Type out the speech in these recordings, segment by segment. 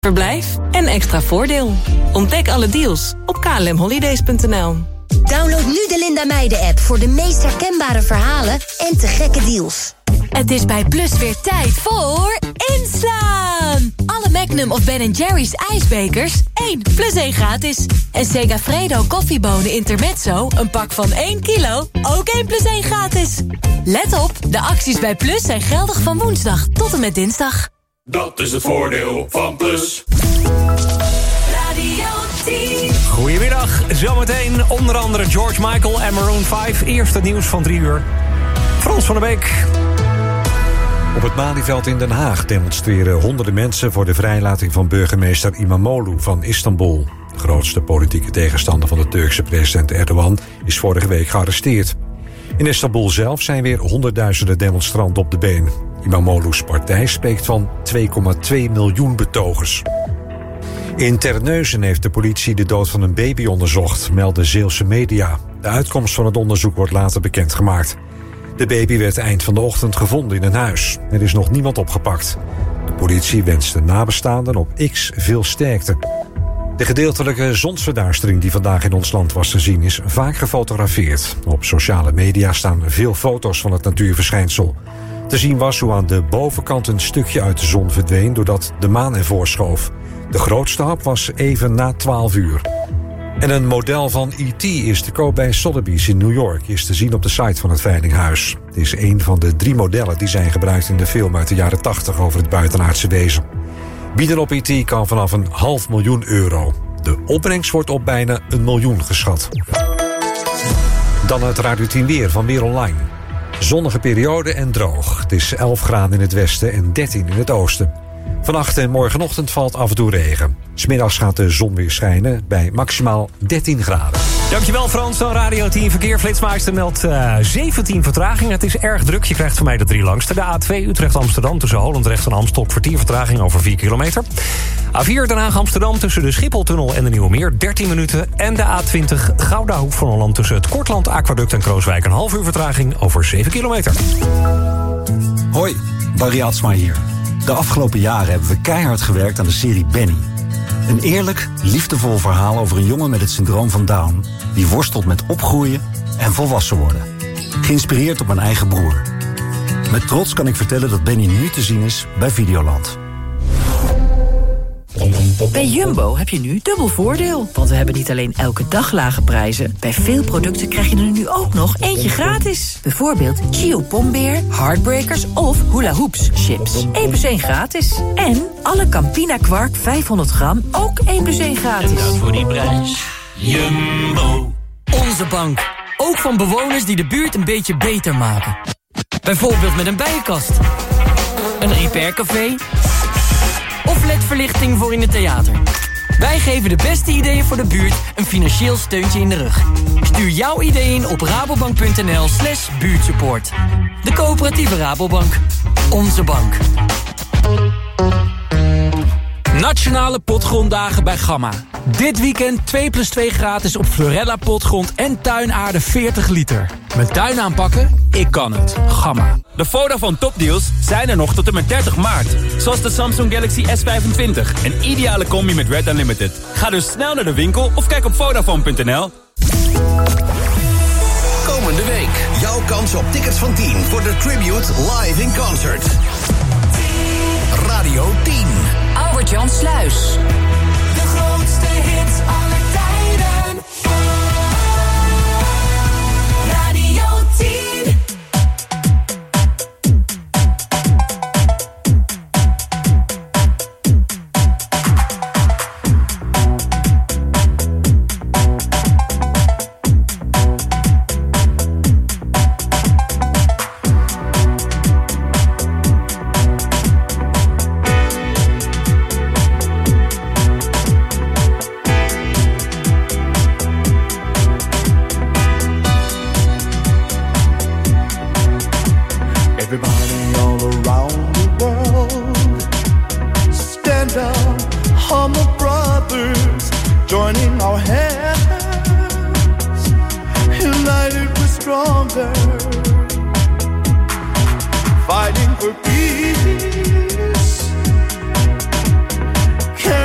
verblijf en extra voordeel. Ontdek alle deals op klmholidays.nl. Download nu de Linda Meijden-app voor de meest herkenbare verhalen en te gekke deals. Het is bij Plus weer tijd voor inslaan. Alle Magnum of Ben & Jerry's ijsbekers 1 + 1 gratis. En Segafredo koffiebonen Intermezzo, een pak van 1 kilo, ook 1 + 1 gratis. Let op, de acties bij Plus zijn geldig van woensdag tot en met dinsdag. Dat is het voordeel van Plus. Radio 10. Goedemiddag, zometeen onder andere George Michael en Maroon 5. Eerst het nieuws van 3 uur. Frans van der Beek. Op het Malieveld in Den Haag demonstreren honderden mensen voor de vrijlating van burgemeester İmamoğlu van Istanbul. De grootste politieke tegenstander van de Turkse president Erdogan is vorige week gearresteerd. In Istanbul zelf zijn weer honderdduizenden demonstranten op de been. İmamoğlu's partij spreekt van 2,2 miljoen betogers. In Terneuzen heeft de politie de dood van een baby onderzocht, melden Zeelse media. De uitkomst van het onderzoek wordt later bekendgemaakt. De baby werd eind van de ochtend gevonden in een huis. Er is nog niemand opgepakt. De politie wenst de nabestaanden op X veel sterkte. De gedeeltelijke zonsverduistering die vandaag in ons land was te zien is vaak gefotografeerd. Op sociale media staan veel foto's van het natuurverschijnsel. Te zien was hoe aan de bovenkant een stukje uit de zon verdween doordat de maan ervoor schoof. De grootste hap was even na 12 uur. En een model van E.T. is te koop bij Sotheby's in New York. Is te zien op de site van het veilinghuis. Het is een van de 3 modellen die zijn gebruikt in de film uit de jaren 80 over het buitenaardse wezen. Bieden op E.T. kan vanaf €500.000. De opbrengst wordt op bijna €1 miljoen geschat. Dan het Radio 10 weer van Weer Online. Zonnige periode en droog. Het is 11 graden in het westen en 13 in het oosten. Vannacht en morgenochtend valt af en toe regen. 's Middags gaat de zon weer schijnen bij maximaal 13 graden. Dankjewel Frans, dan Radio 10 Verkeer. Flitsmeister meldt 17 vertragingen. Het is erg druk, je krijgt van mij de 3 langste. De A2 Utrecht-Amsterdam tussen Holendrecht en Amstel, kwartier vertraging over 4 kilometer. A4 Den Haag-Amsterdam tussen de Schipholtunnel en de Nieuwe Meer 13 minuten. En de A20 Gouda Hoek van Holland tussen het Kortland Aquaduct en Krooswijk een half uur vertraging over 7 kilometer. Hoi, Barry Atsma hier. De afgelopen jaren hebben we keihard gewerkt aan de serie Benny. Een eerlijk, liefdevol verhaal over een jongen met het syndroom van Down die worstelt met opgroeien en volwassen worden. Geïnspireerd op mijn eigen broer. Met trots kan ik vertellen dat Benny nu te zien is bij Videoland. Bij Jumbo heb je nu dubbel voordeel. Want we hebben niet alleen elke dag lage prijzen. Bij veel producten krijg je er nu ook nog eentje gratis. Bijvoorbeeld Chio Pombeer, Heartbreakers of Hula Hoops chips. 1 + 1 gratis. En alle Campina Quark 500 gram ook 1 + 1 gratis. En dat voor die prijs. Jumbo. Onze bank. Ook van bewoners die de buurt een beetje beter maken. Bijvoorbeeld met een bijenkast. Een repaircafé. Of ledverlichting voor in het theater. Wij geven de beste ideeën voor de buurt een financieel steuntje in de rug. Stuur jouw idee in op rabobank.nl/buurtsupport. De coöperatieve Rabobank. Onze bank. Nationale Potgronddagen bij Gamma. Dit weekend 2 + 2 gratis op Florella potgrond en tuinaarde 40 liter. Mijn tuin aanpakken? Ik kan het. Gamma. De Vodafone topdeals zijn er nog tot en met 30 maart. Zoals de Samsung Galaxy S25. Een ideale combi met Red Unlimited. Ga dus snel naar de winkel of kijk op Vodafone.nl. Komende week jouw kans op tickets van 10 voor de Tribute Live in Concert. Radio 10. Albert-Jan Sluis. De grootste hits aller tijden. Radio 10. Fighting for peace.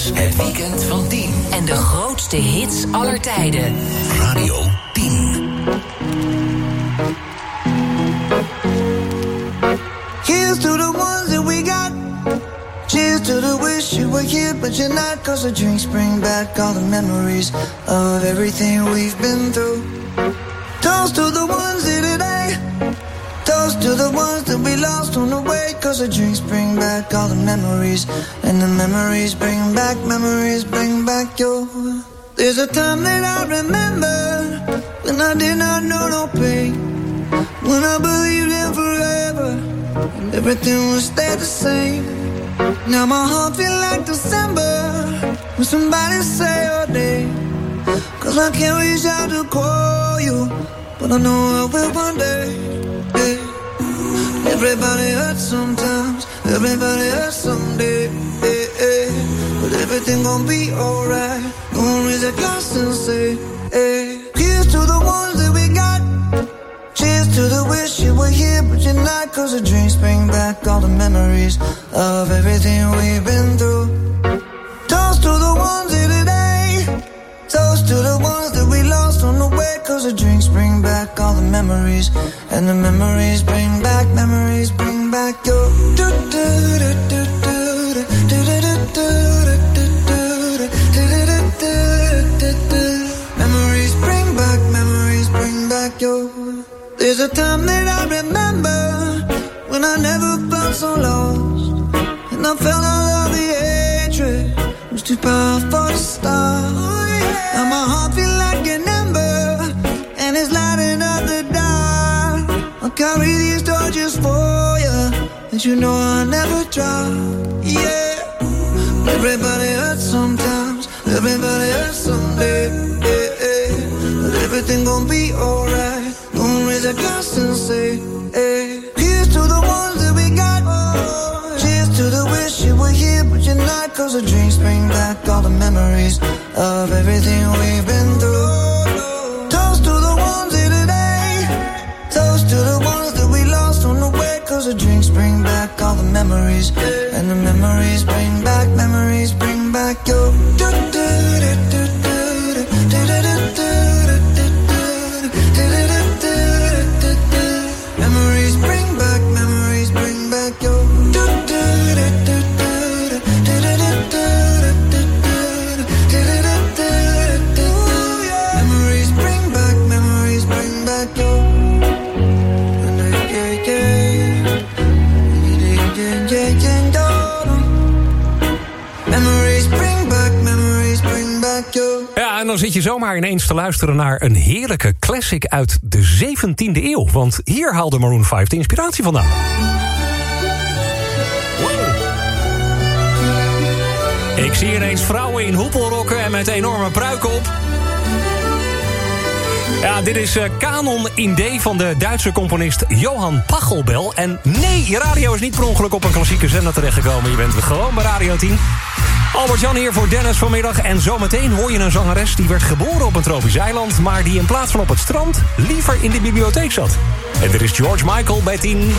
Plus. Het weekend van 10. En de grootste hits aller tijden. Radio 10. Here's to the ones that we got. Cheers to the wish you were here, but you're not. 'Cause the drinks bring back all the memories of everything we've been through. Toast to the ones here today. Toast to the ones that we lost on the way. 'Cause the drinks bring back all the memories. And the memories bring back your. There's a time that I remember when I did not know no pain. When I believed in forever and everything would stay the same. Now my heart feel like December when somebody say your name. 'Cause I can't reach out to call you, but I know I will one day. Yeah. Everybody hurts sometimes, everybody hurts someday. Yeah, yeah. But everything gon' be alright. Gonna raise a glass and say, hey. Here's to the ones that we got. Cheers to the wish you were here, but you're not. 'Cause the drinks bring back all the memories of everything we've been through. Toast to the ones here today. Toast to the ones that we lost on the way. 'Cause the drinks bring back all the memories. And the memories bring back your. Memories bring back your. There's a time that I remember when I never felt so lost. And I felt all of the hatred was too powerful to stop. Now my heart feel like an ember and it's lighting up the dark. I'll carry these torches for you, and you know I'll never drop. Yeah. Everybody hurts sometimes, everybody hurts someday. Yeah, yeah. But everything gon' be alright. Gonna raise a glass and say, hey. Here's to the ones that we got. Cheers to the wish you were here, but you're not. 'Cause the drinks bring back all the memories of everything we've been through. Toast to the ones here today. Toast to the ones that we lost on the way. 'Cause the drinks bring back all the memories. And the memories bring back your. Memories bring back your. Ja, en dan zit je zomaar ineens te luisteren naar een heerlijke classic uit de 17e eeuw. Want hier haalde Maroon 5 de inspiratie vandaan. Wow. Ik zie ineens vrouwen in hoepelrokken en met enorme pruiken op. Ja, dit is Kanon in D van de Duitse componist Johann Pachelbel. En nee, je radio is niet per ongeluk op een klassieke zender terechtgekomen. Je bent gewoon bij Radio 10. Albert-Jan hier voor Dennis vanmiddag. En zometeen hoor je een zangeres die werd geboren op een tropisch eiland, maar die in plaats van op het strand liever in de bibliotheek zat. En dit is George Michael bij 10.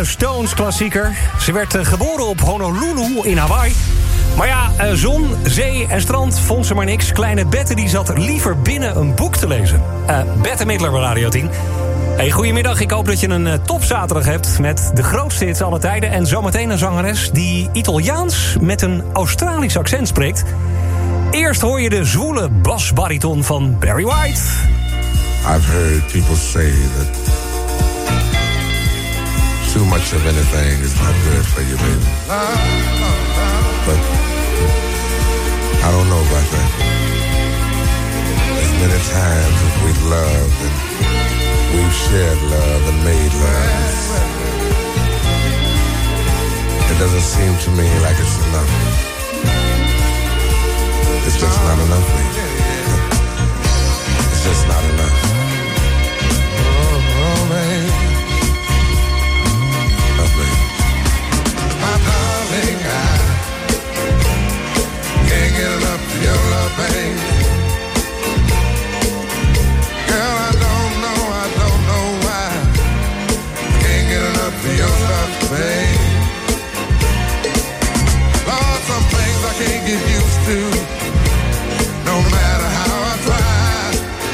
echte Stones-klassieker. Ze werd geboren op Honolulu in Hawaii. Maar ja, zon, zee en strand vond ze maar niks. Kleine Bette die zat liever binnen een boek te lezen. Bette Midler bij Radio 10. Hey, goedemiddag, ik hoop dat je een topzaterdag hebt... met de grootste hits alle tijden. En zometeen een zangeres die Italiaans met een Australisch accent spreekt. Eerst hoor je de zwoele basbariton van Barry White. I've heard people say that too much of anything is not good for you, baby. But I don't know about that. As many times as we've loved and we've shared love and made love, it doesn't seem to me like it's enough. It's just not enough, baby. It's just not enough. Oh, baby. Oh, baby. My darling, I can't get enough of your love, baby. Girl, I don't know why I can't get enough of your love, baby. Lord, some things I can't get used to, no matter how I try.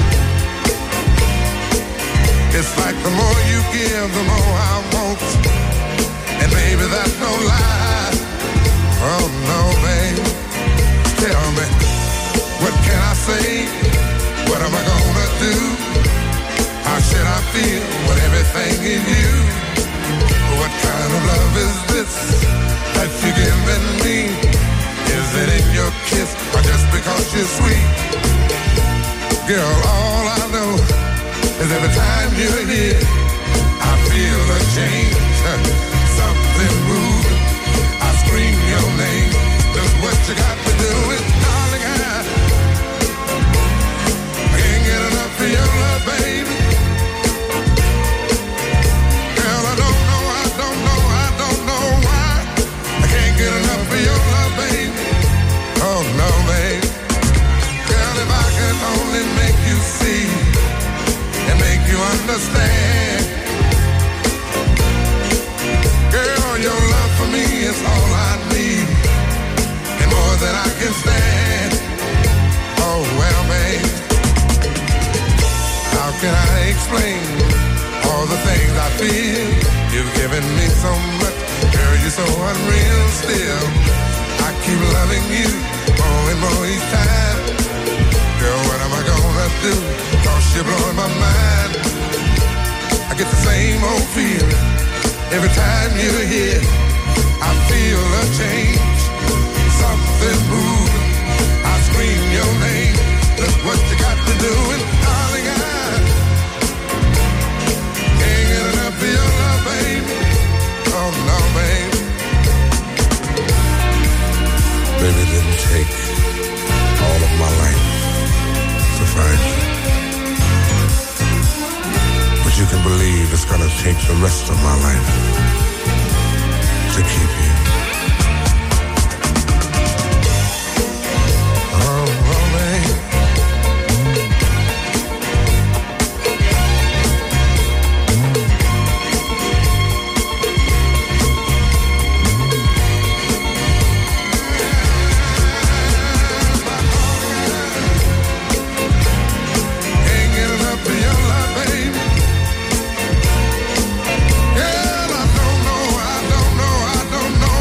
It's like the more you give, the more I want. And baby, that's no lie. Oh no, baby. Tell me, what can I say? What am I gonna do? How should I feel when everything is you? What kind of love is this that you're giving me? Is it in your kiss or just because you're sweet? Girl, all I know is every time you're here, I feel a change, something moving. I scream your name, just what you got to do is, darling, I can't get enough of your love, baby. Girl, I don't know why I can't get enough of your love, baby. Oh no, baby. Girl, if I can only make you see and make you understand. Girl, your love for me is all I need, and more than I can stand. Oh well, babe, how can I explain all the things I feel? You've given me so much, girl, you're so unreal still. I keep loving you more and more each time. Girl, what am I gonna do? 'Cause you're blowing my mind. I get the same old feeling every time you're here. I feel a change, something moving. I scream your name. Look what you got to do, and darling, I can't get enough of your love, baby. Oh no, baby. Baby, it didn't take all of my life to find you, but you can believe it's gonna take the rest of my life to keep you. Oh, baby. I don't know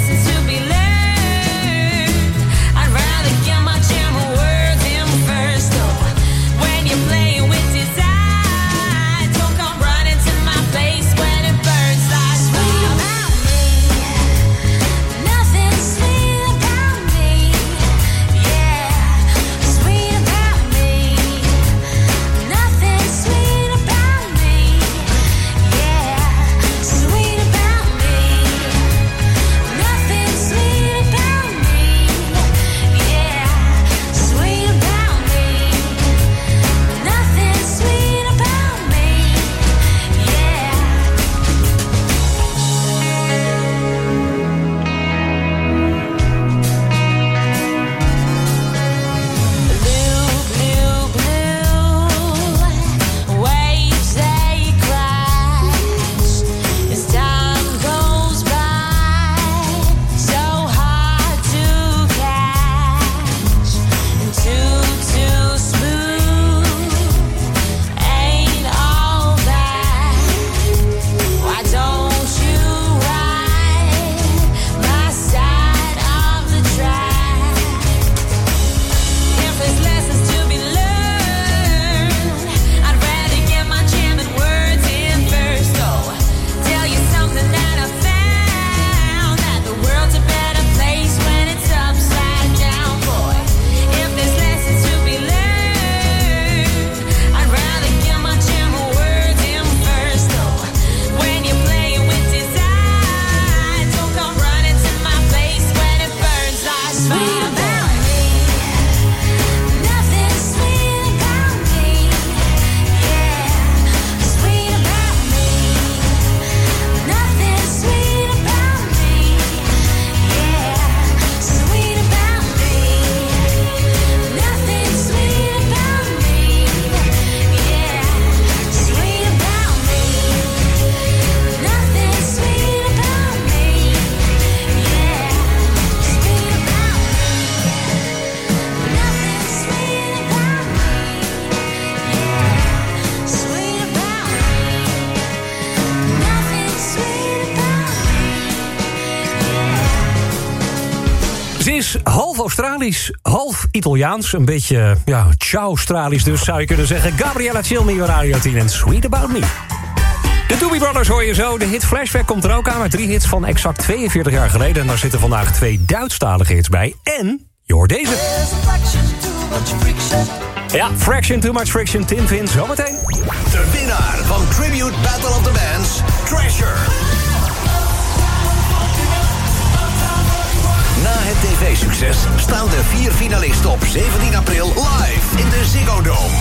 Ze is half Australisch, half Italiaans. Een beetje, Ciao-Australisch dus, zou je kunnen zeggen. Gabriella Cilmi bij Radio 10 en Sweet About Me. De Doobie Brothers hoor je zo. De hit Flashback komt er ook aan met 3 hits van exact 42 jaar geleden. En daar zitten vandaag 2 Duitsstalige hits bij. En je hoort deze. Ja, Fraction Too Much Friction, Tim Vin, zometeen. De winnaar van Tribute Battle of the Bands, Treasure. Na het tv-succes staan de 4 finalisten op 17 april live in de Ziggo Dome.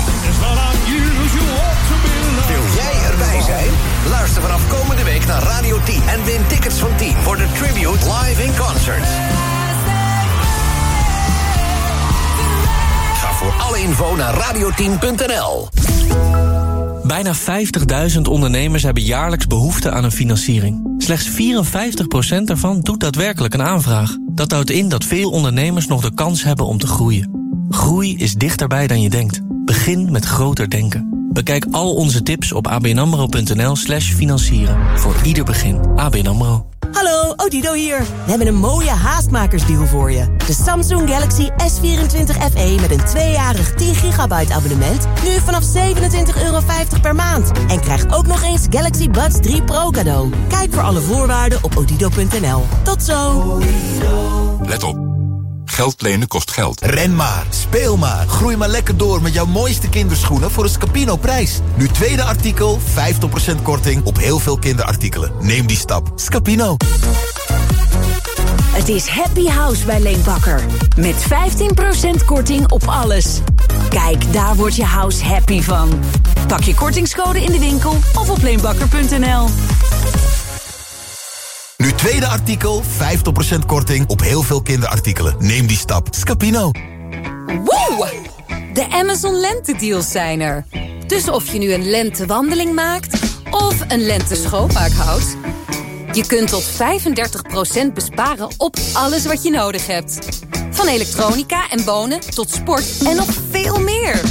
Wil jij erbij zijn? Luister vanaf komende week naar Radio 10 en win tickets van 10 voor de Tribute live in concert. Ga voor alle info naar radio10.nl. Bijna 50.000 ondernemers hebben jaarlijks behoefte aan een financiering. Slechts 54% daarvan doet daadwerkelijk een aanvraag. Dat houdt in dat veel ondernemers nog de kans hebben om te groeien. Groei is dichterbij dan je denkt. Begin met groter denken. Bekijk al onze tips op abnamro.nl/financieren. Voor ieder begin. ABN AMRO. Hallo, Odido hier. We hebben een mooie haastmakersdeal voor je. De Samsung Galaxy S24 FE met een 2-jarig 10 gigabyte abonnement. Nu vanaf €27,50 per maand. En krijg ook nog eens Galaxy Buds 3 Pro cadeau. Kijk voor alle voorwaarden op odido.nl. Tot zo. Let op. Geld lenen kost geld. Ren maar, speel maar, groei maar lekker door met jouw mooiste kinderschoenen voor een Scapino-prijs. Nu tweede artikel, 50% korting op heel veel kinderartikelen. Neem die stap. Scapino. Het is Happy House bij Leenbakker. Met 15% korting op alles. Kijk, daar wordt je house happy van. Pak je kortingscode in de winkel of op leenbakker.nl. Nu tweede artikel, 50% korting op heel veel kinderartikelen. Neem die stap. Scapino. Woe! De Amazon Lentedeals zijn er. Dus of je nu een lentewandeling maakt of een lenteschoonmaak houdt, je kunt tot 35% besparen op alles wat je nodig hebt. Van elektronica en bonen tot sport en nog veel meer.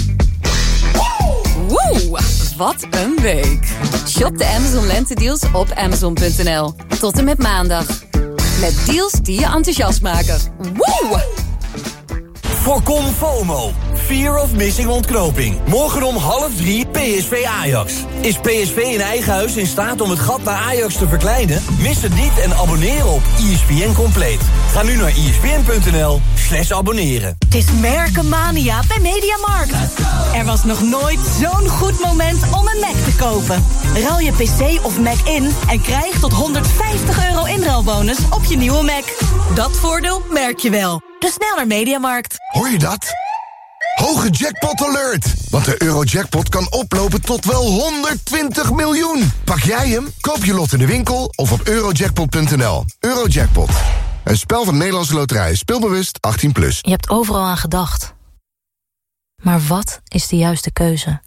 Woe! Wat een week. Shop de Amazon Lentedeals op amazon.nl. Tot en met maandag. Met deals die je enthousiast maken. Woe! Voorkom FOMO. Fear of missing ontknoping. Morgen om 2:30 PSV Ajax. Is PSV in eigen huis in staat om het gat naar Ajax te verkleinen? Mis het niet en abonneer op ESPN Compleet. Ga nu naar ESPN.nl/abonneren. Het is merkenmania bij Mediamarkt. Er was nog nooit zo'n goed moment om een Mac te kopen. Ruil je PC of Mac in en krijg tot €150 inruilbonus op je nieuwe Mac. Dat voordeel merk je wel. Dus snel naar Mediamarkt. Hoor je dat? Hoge jackpot alert! Want de Eurojackpot kan oplopen tot wel 120 miljoen. Pak jij hem? Koop je lot in de winkel of op eurojackpot.nl. Eurojackpot. Een spel van Nederlandse Loterij. Speelbewust 18+. Je hebt overal aan gedacht. Maar wat is de juiste keuze?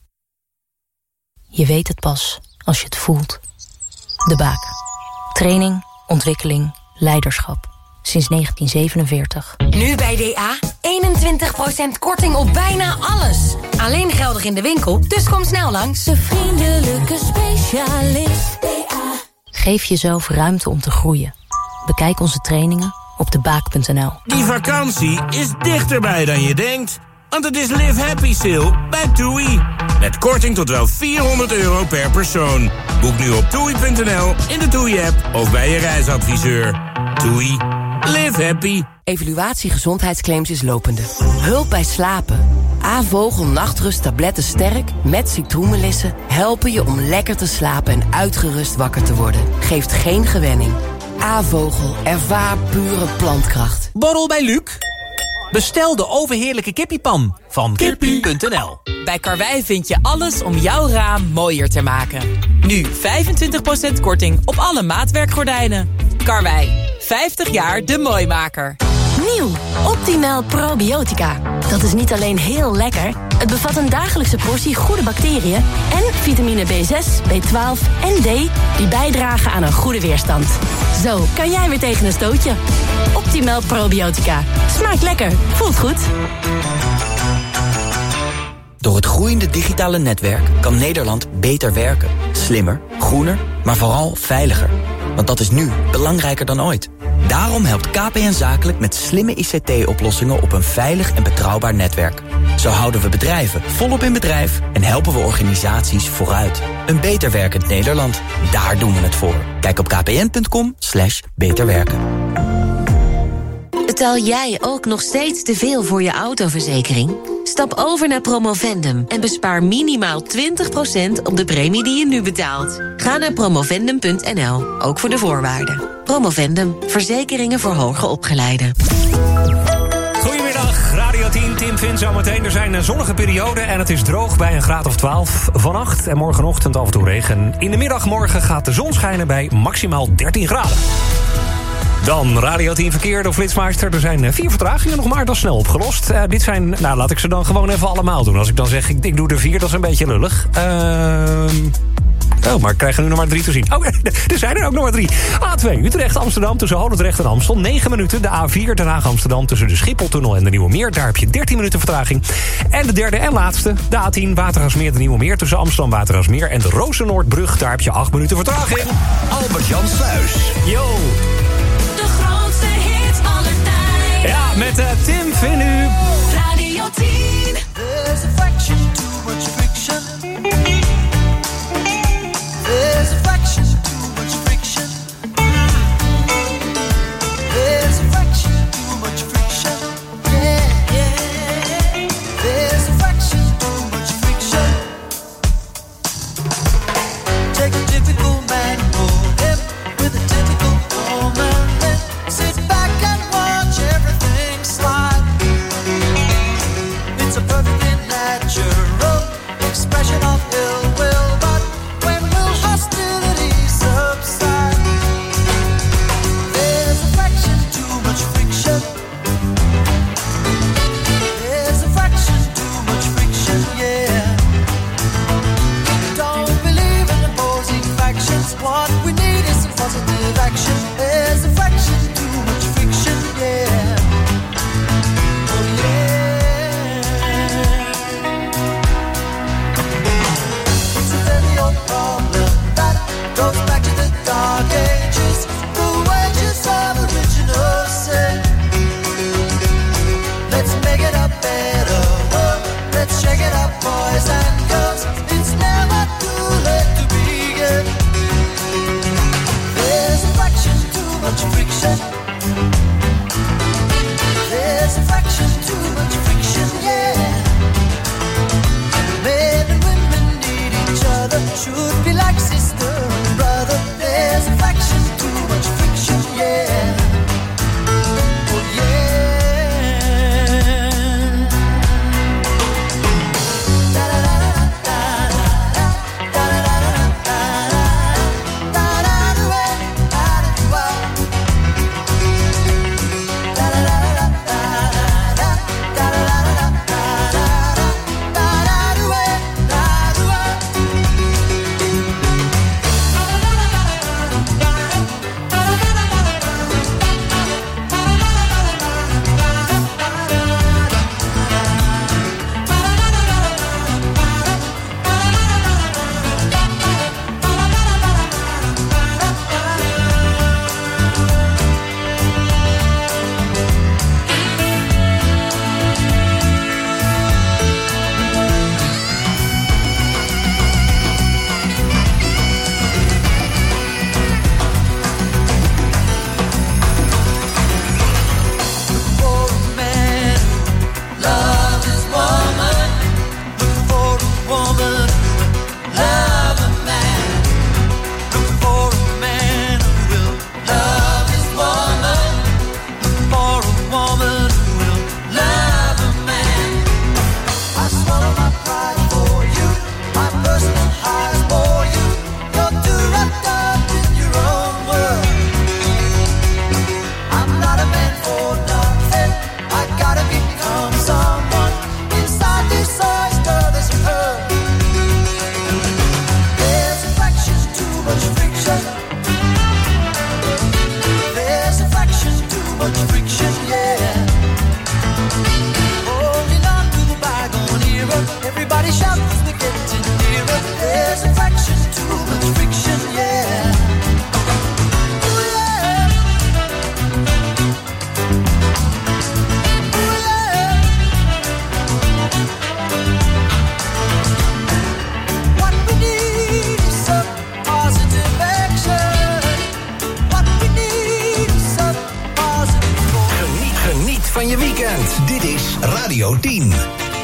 Je weet het pas als je het voelt. De Baak. Training, ontwikkeling, leiderschap. Sinds 1947. Nu bij DA 21% korting op bijna alles. Alleen geldig in de winkel, dus kom snel langs. De vriendelijke specialist. DA. Geef jezelf ruimte om te groeien. Bekijk onze trainingen op debaak.nl. Die vakantie is dichterbij dan je denkt. Want het is Live Happy Sale bij TUI. Met korting tot wel €400 per persoon. Boek nu op TUI.nl, in de TUI-app of bij je reisadviseur. TUI. Live happy. Evaluatie gezondheidsclaims is lopende. Hulp bij slapen. A-vogel nachtrusttabletten sterk met citroenmelissen helpen je om lekker te slapen en uitgerust wakker te worden. Geeft geen gewenning. A-vogel, ervaar pure plantkracht. Borrel bij Luc. Bestel de overheerlijke kippiepan van kippie.nl. Bij Karwei vind je alles om jouw raam mooier te maken. Nu 25% korting op alle maatwerkgordijnen. Karwei, 50 jaar de mooimaker. Nieuw, Optimal Probiotica. Dat is niet alleen heel lekker, het bevat een dagelijkse portie goede bacteriën en vitamine B6, B12 en D die bijdragen aan een goede weerstand. Zo kan jij weer tegen een stootje. Optimal Probiotica. Smaakt lekker, voelt goed. Door het groeiende digitale netwerk kan Nederland beter werken. Slimmer, groener, maar vooral veiliger. Want dat is nu belangrijker dan ooit. Daarom helpt KPN Zakelijk met slimme ICT-oplossingen op een veilig en betrouwbaar netwerk. Zo houden we bedrijven volop in bedrijf en helpen we organisaties vooruit. Een beter werkend Nederland, daar doen we het voor. Kijk op kpn.com/beterwerken. Betaal jij ook nog steeds te veel voor je autoverzekering? Stap over naar Promovendum en bespaar minimaal 20% op de premie die je nu betaalt. Ga naar promovendum.nl, ook voor de voorwaarden. Promovendum, verzekeringen voor hoger opgeleiden. Goedemiddag, Radio 10, Tim Vin zometeen. Er zijn een zonnige perioden en het is droog bij een graad of 12. Vannacht en morgenochtend af en toe regen. In de middag morgen gaat de zon schijnen bij maximaal 13 graden. Dan Radio 10 Verkeer door Flitsmeister. Er zijn 4 vertragingen nog maar, dat is snel opgelost. Dit zijn, laat ik ze dan gewoon even allemaal doen. Als ik dan zeg, ik doe er 4, dat is een beetje lullig. Maar ik krijg er nu nog maar 3 te zien. Oh, er zijn er ook nog maar 3. A2 Utrecht-Amsterdam tussen Holendrecht en Amstel. 9 minuten. De A4 Den Haag-Amsterdam tussen de Schipholtunnel en de Nieuwe Meer. Daar heb je 13 minuten vertraging. En de derde en laatste. De A10 Watergasmeer de Nieuwe Meer tussen Amsterdam Watergasmeer en de Rozennoordbrug. Daar heb je 8 minuten vertraging. Albert-Jan Sluis. Yo. De grootste hits aller tijden. Ja, met Tim Vinu. Radio 10. There's a fraction too much friction. There's a fraction too much friction. There's a fraction too much friction. Yeah, yeah. There's a fraction too much friction. Take a typical man and mold him with a typical woman. Sit back and watch everything slide. much friction, yeah. Holding on to the bygone era. Everybody shout 'cause we're getting nearer. There's a fraction too much friction, yeah. Van je weekend. Dit is Radio 10.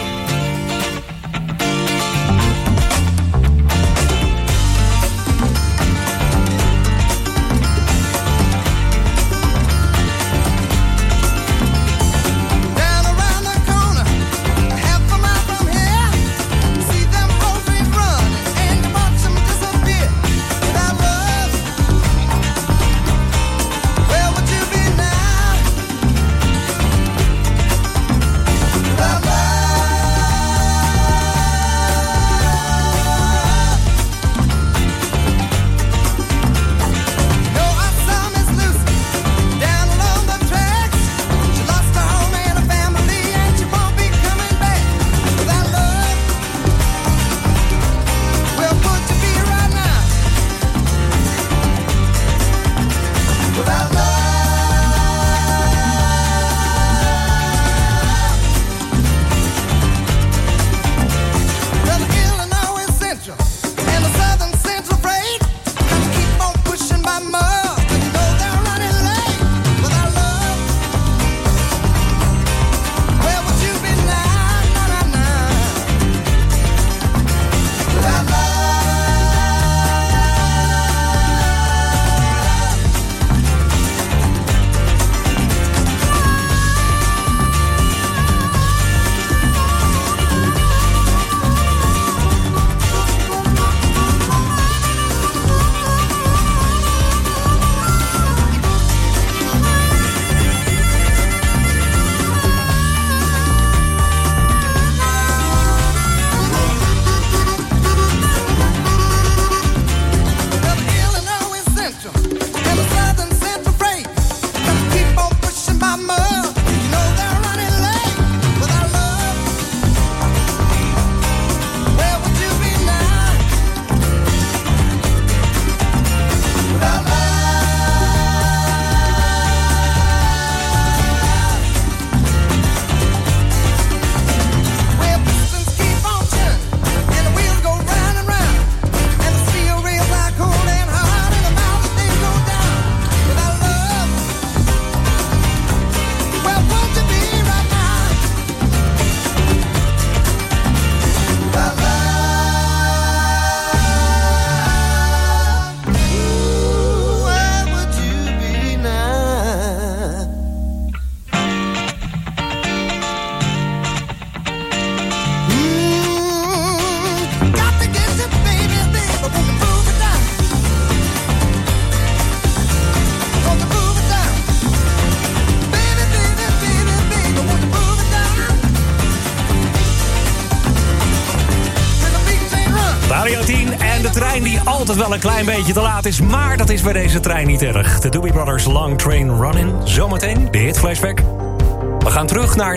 Altijd wel een klein beetje te laat is, maar dat is bij deze trein niet erg. De Doobie Brothers Long Train Running. Zometeen de hit flashback. We gaan terug naar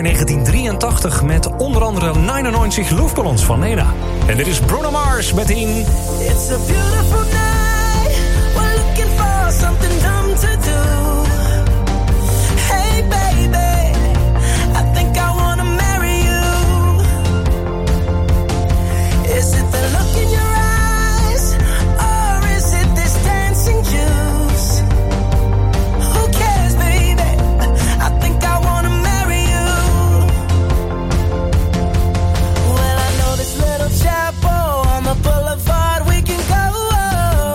1983 met onder andere 99 Luftballons van Nena. En dit is Bruno Mars met in. It's a beautiful night. We're looking for something dumb to do. Hey baby, I think I wanna marry you. Is it the look in your eyes? Boulevard, we can go.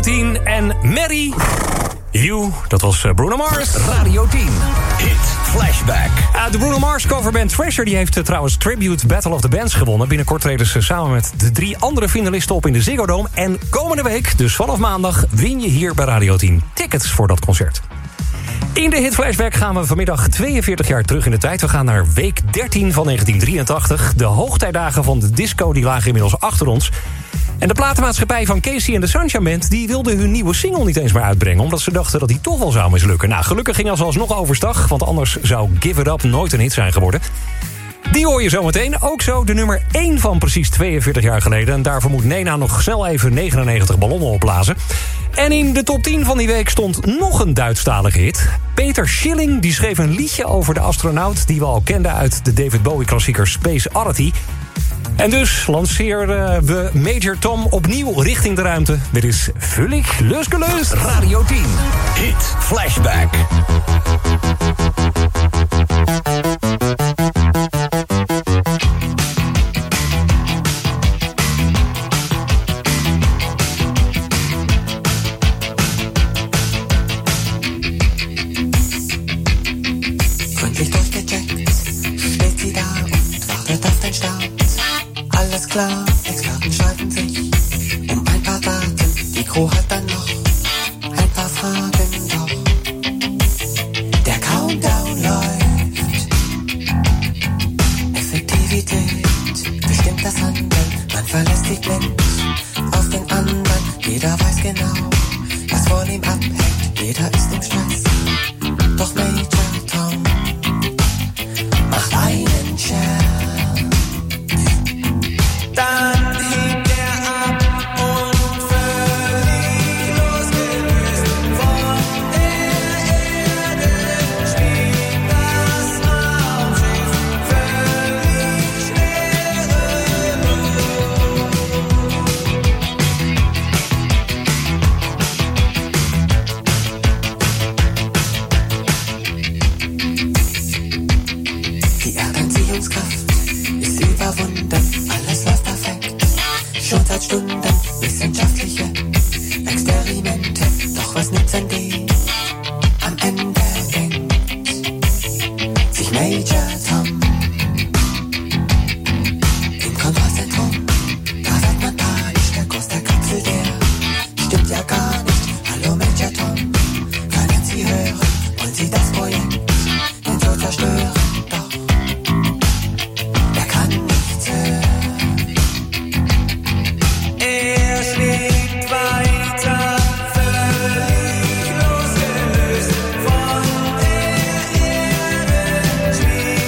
10 en Mary. You, dat was Bruno Mars. Radio 10, Hit Flashback. De Bruno Mars coverband Treasure die heeft trouwens Tribute Battle of the Bands gewonnen. Binnenkort treden ze samen met de 3 andere finalisten op in de Ziggo Dome. En komende week, dus vanaf maandag, win je hier bij Radio 10 tickets voor dat concert. In de Hit Flashback gaan we vanmiddag 42 jaar terug in de tijd. We gaan naar week 13 van 1983. De hoogtijdagen van de disco die lagen inmiddels achter ons. En de platenmaatschappij van Casey en de Sunshine Band die wilde hun nieuwe single niet eens meer uitbrengen, omdat ze dachten dat die toch wel zou mislukken. Nou, gelukkig ging ze alsnog overstag, want anders zou Give It Up nooit een hit zijn geworden. Die hoor je zometeen. Ook zo de nummer 1 van precies 42 jaar geleden. En daarvoor moet Nena nog snel even 99 ballonnen opblazen. En in de top 10 van die week stond nog een Duitsstalige hit. Peter Schilling die schreef een liedje over de astronaut die we al kenden uit de David Bowie-klassieker Space Oddity. En dus lanceerden we Major Tom opnieuw richting de ruimte. Dit is Völlig losgelöst. Radio 10, Hit Flashback. Gründlich durchgecheckt, steht sie da und wartet auf den Start. Alles klar, Experten streiten sich ein paar Daten. Die Crew hat dann noch ein paar Fragen, doch der Countdown läuft. Effektivität bestimmt das Handeln. Man verlässt sich blind auf den anderen. Jeder weiß genau, was von ihm abhängt. Jeder ist im Stress, doch Major Tom macht einen Scherz. Dann hebt ab und völlig losgelöst von der Erde spielt das Raumschiff völlig schwerelos. Die Erdanziehungskraft ist überwunden, alles läuft perfekt. Schon seit Stunden wissenschaftliche Experimente. Doch was nützen die? Am Ende denkt sich Major Tom im Kontrollzentrum. Da wird man panisch, der Kurs der Kapsel, der stimmt ja gar nicht. Hallo Major Tom, können Sie hören? Wollen Sie das Projekt denn so zerstören? Doch er kann nichts hören. Er schlägt weiter, völlig losgelöst von der Erde, spielt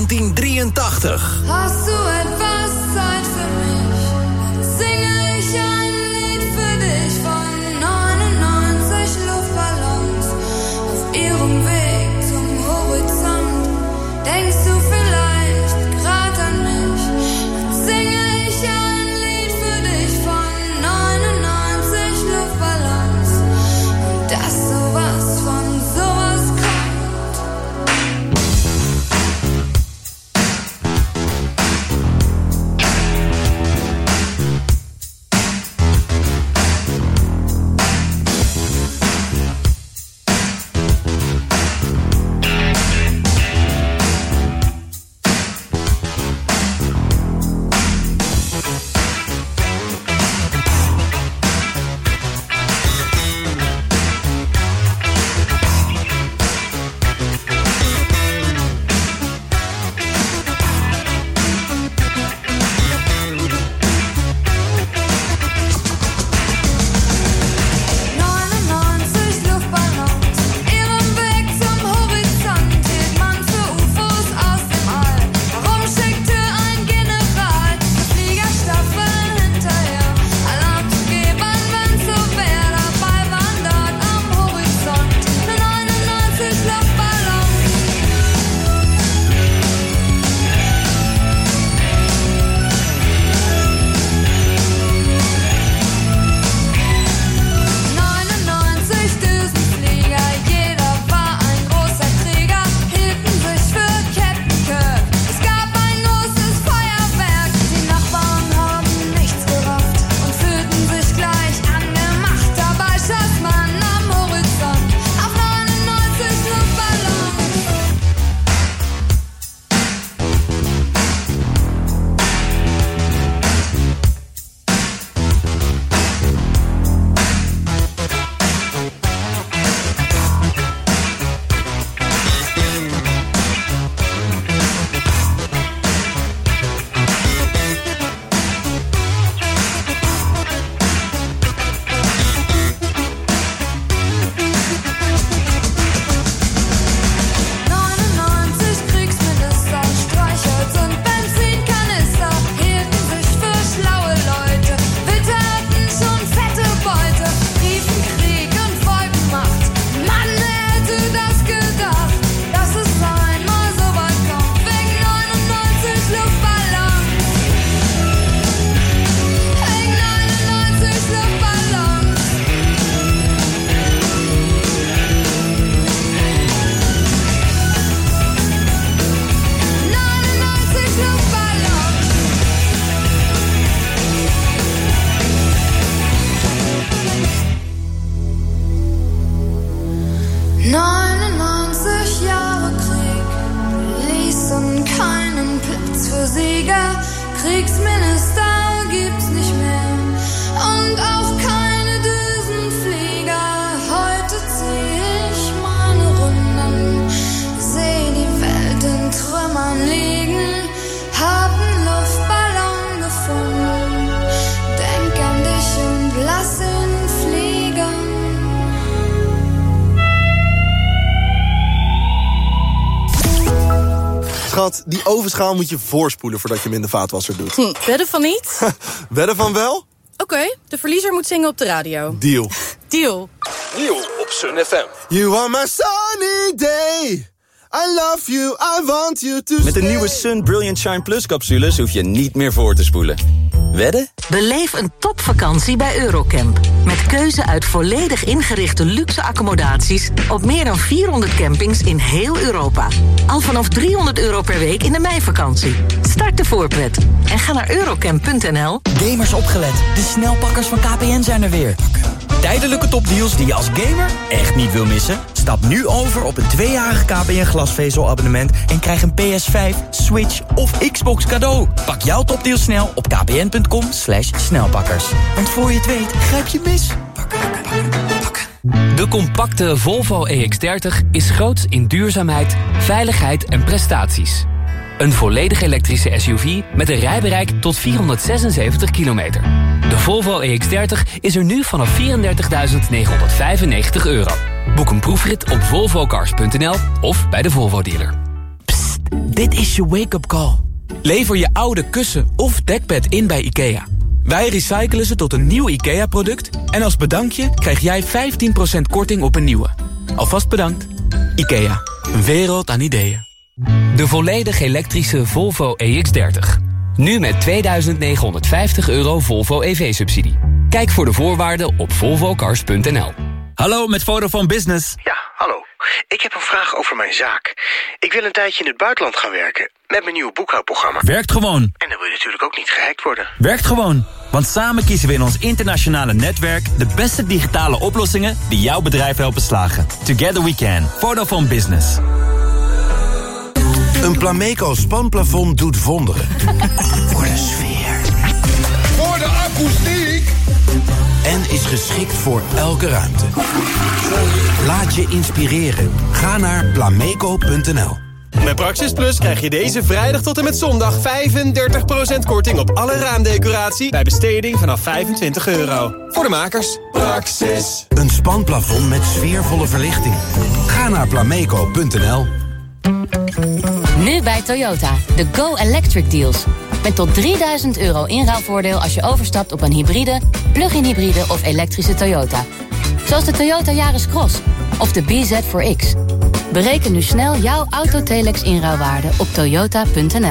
1983. Hast du etwas Zeit für mich? Singe ich ein Lied für dich von 99 Luftballons auf ihrem Weg zum Horizont. Denkst du vielleicht grad an mich? Dann singe ich ein Lied für dich von 99 Luftballons und dass sowas von sowas kommt. Sieger, Kriegsminister gibt's nicht mehr und auch keine Düsenflieger. Heute zieh ich meine Runden, seh die Welt in Trümmern liegen, hab 'n Luftballon gefunden, denk an dich und lass ihn fliegen. Schat, die ovenschaal moet je voorspoelen voordat je hem in de vaatwasser doet. Wedden van niet? Wedden van wel? Oké, de verliezer moet zingen op de radio. Deal. Deal. Deal op Sun FM. You are my sunny day. I love you, I want you to Met de nieuwe Sun Brilliant Shine Plus capsules hoef je niet meer voor te spoelen. Wedden? Beleef een topvakantie bij Eurocamp. Met keuze uit volledig ingerichte luxe accommodaties op meer dan 400 campings in heel Europa. Al vanaf €300 per week in de meivakantie. Start de voorpret en ga naar eurocamp.nl. Gamers opgelet. De snelpakkers van KPN zijn er weer. Tijdelijke topdeals die je als gamer echt niet wil missen? Stap nu over op een 2-jarig KPN glasvezelabonnement en krijg een PS5, Switch of Xbox cadeau. Pak jouw topdeal snel op kpn.com/snelpakkers. Want voor je het weet, grijp je mis. De compacte Volvo EX30 is groots in duurzaamheid, veiligheid en prestaties. Een volledig elektrische SUV met een rijbereik tot 476 kilometer. De Volvo EX30 is er nu vanaf €34.995. Boek een proefrit op volvocars.nl of bij de Volvo dealer. Dit is je wake-up call. Lever je oude kussen of dekbed in bij IKEA. Wij recyclen ze tot een nieuw IKEA-product... en als bedankje krijg jij 15% korting op een nieuwe. Alvast bedankt. IKEA, een wereld aan ideeën. De volledig elektrische Volvo EX30. Nu met €2.950 Volvo EV-subsidie. Kijk voor de voorwaarden op volvocars.nl. Hallo, met Vodafone Business. Ja, hallo. Ik heb een vraag over mijn zaak. Ik wil een tijdje in het buitenland gaan werken. Met mijn nieuwe boekhoudprogramma. Werkt gewoon. En dan wil je natuurlijk ook niet gehackt worden. Werkt gewoon. Want samen kiezen we in ons internationale netwerk... de beste digitale oplossingen die jouw bedrijf helpen slagen. Together we can. Vodafone Business. Een Plameco spanplafond doet wonderen. Voor de sfeer. Voor de akoestiek. En is geschikt voor elke ruimte. Laat je inspireren. Ga naar plameco.nl. Met Praxis Plus krijg je deze vrijdag tot en met zondag 35% korting op alle raamdecoratie bij besteding vanaf €25. Voor de makers. Praxis. Een spanplafond met sfeervolle verlichting. Ga naar plameco.nl. Nu bij Toyota, de Go Electric Deals. Met tot €3.000 inruilvoordeel als je overstapt op een hybride, plug-in hybride of elektrische Toyota. Zoals de Toyota Yaris Cross of de BZ4X. Bereken nu snel jouw Autotelex inruilwaarde op toyota.nl.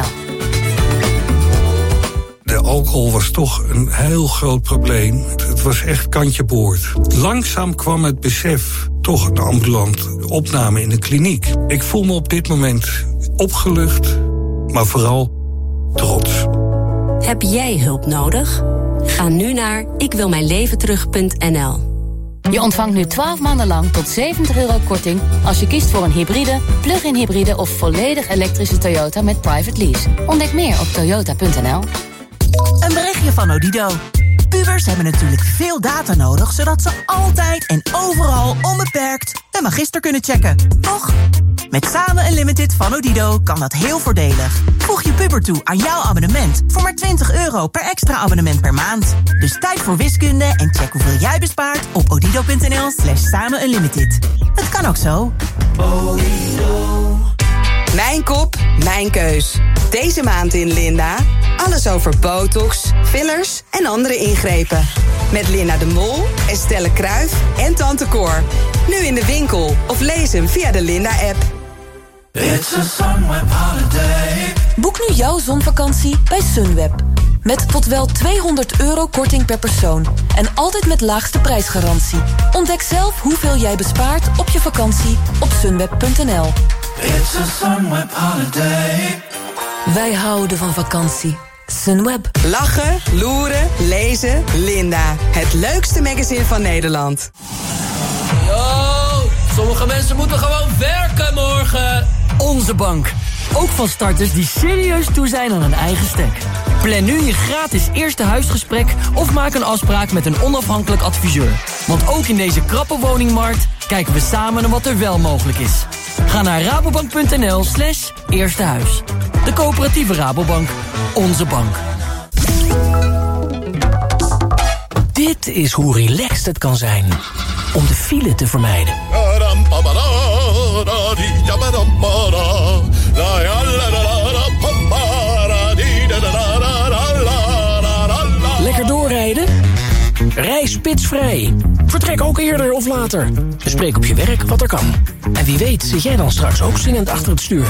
De alcohol was toch een heel groot probleem. Het was echt kantje boord. Langzaam kwam het besef, toch een ambulante opname in de kliniek. Ik voel me op dit moment opgelucht, maar vooral trots. Heb jij hulp nodig? Ga nu naar ikwilmijnleventerug.nl. Je ontvangt nu 12 maanden lang tot €70 korting... als je kiest voor een hybride, plug-in hybride of volledig elektrische Toyota met private lease. Ontdek meer op toyota.nl. Een berichtje van Odido. Pubers hebben natuurlijk veel data nodig... zodat ze altijd en overal onbeperkt een magister kunnen checken. Toch? Met Samen Unlimited van Odido kan dat heel voordelig. Voeg je puber toe aan jouw abonnement voor maar €20 per extra abonnement per maand. Dus tijd voor wiskunde en check hoeveel jij bespaart op odido.nl/Samen Unlimited. Het kan ook zo. Mijn kop, mijn keus. Deze maand in Linda. Alles over botox, fillers en andere ingrepen. Met Linda de Mol, Estelle Kruijf en Tante Cor. Nu in de winkel of lees hem via de Linda-app. It's a Sunweb holiday. Boek nu jouw zonvakantie bij Sunweb. Met tot wel €200 korting per persoon. En altijd met laagste prijsgarantie. Ontdek zelf hoeveel jij bespaart op je vakantie op sunweb.nl. It's a Sunweb holiday. Wij houden van vakantie. Sunweb. Lachen, loeren, lezen, Linda. Het leukste magazine van Nederland. Yo, sommige mensen moeten gewoon werken morgen. Onze bank. Ook van starters die serieus toe zijn aan een eigen stek. Plan nu je gratis eerste huisgesprek of maak een afspraak met een onafhankelijk adviseur. Want ook in deze krappe woningmarkt kijken we samen naar wat er wel mogelijk is. Ga naar rabobank.nl/eerstehuis. De coöperatieve Rabobank. Onze bank. Dit is hoe relaxed het kan zijn om de file te vermijden. Lekker doorrijden? Rij spitsvrij. Vertrek ook eerder of later. Bespreek op je werk wat er kan. En wie weet zit jij dan straks ook zingend achter het stuur.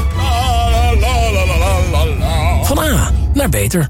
Van A naar beter.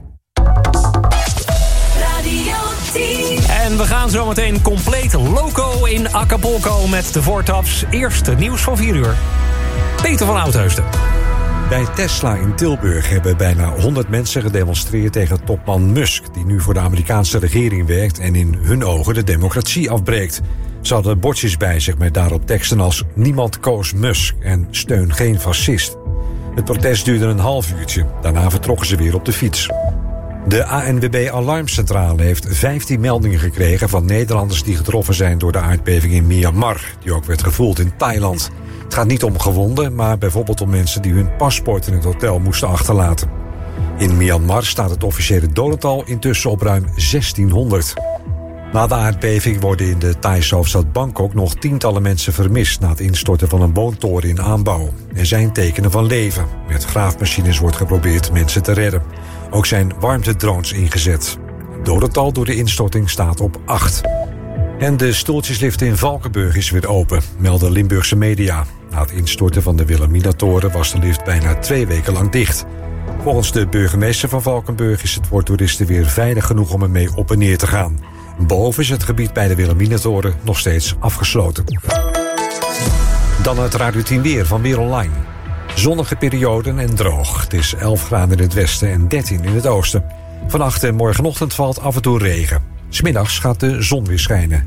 En we gaan zometeen compleet loco in Acapulco met de voortaps. Eerste nieuws van 4 uur. Peter van Oudheusden. Bij Tesla in Tilburg hebben bijna 100 mensen gedemonstreerd tegen topman Musk, die nu voor de Amerikaanse regering werkt en in hun ogen de democratie afbreekt. Ze hadden bordjes bij zich met daarop teksten als "Niemand koos Musk" en "Steun geen fascist". Het protest duurde een half uurtje. Daarna vertrokken ze weer op de fiets. De ANWB Alarmcentrale heeft 15 meldingen gekregen van Nederlanders die getroffen zijn door de aardbeving in Myanmar, die ook werd gevoeld in Thailand. Het gaat niet om gewonden, maar bijvoorbeeld om mensen die hun paspoort in het hotel moesten achterlaten. In Myanmar staat het officiële dodental intussen op ruim 1600. Na de aardbeving worden in de Thaise hoofdstad Bangkok nog tientallen mensen vermist na het instorten van een woontoren in aanbouw. Er zijn tekenen van leven. Met graafmachines wordt geprobeerd mensen te redden. Ook zijn warmtedrones ingezet. Het dodental door de instorting staat op 8. En de stoeltjeslift in Valkenburg is weer open, melden Limburgse media. Na het instorten van de Wilhelmina-toren was de lift bijna 2 weken lang dicht. Volgens de burgemeester van Valkenburg is het voor toeristen weer veilig genoeg om ermee op en neer te gaan. Boven is het gebied bij de Wilhelmina-toren nog steeds afgesloten. Dan het Radio 10 weer van Weer Online. Zonnige perioden en droog. Het is 11 graden in het westen en 13 in het oosten. Vannacht en morgenochtend valt af en toe regen. 's Middags gaat de zon weer schijnen.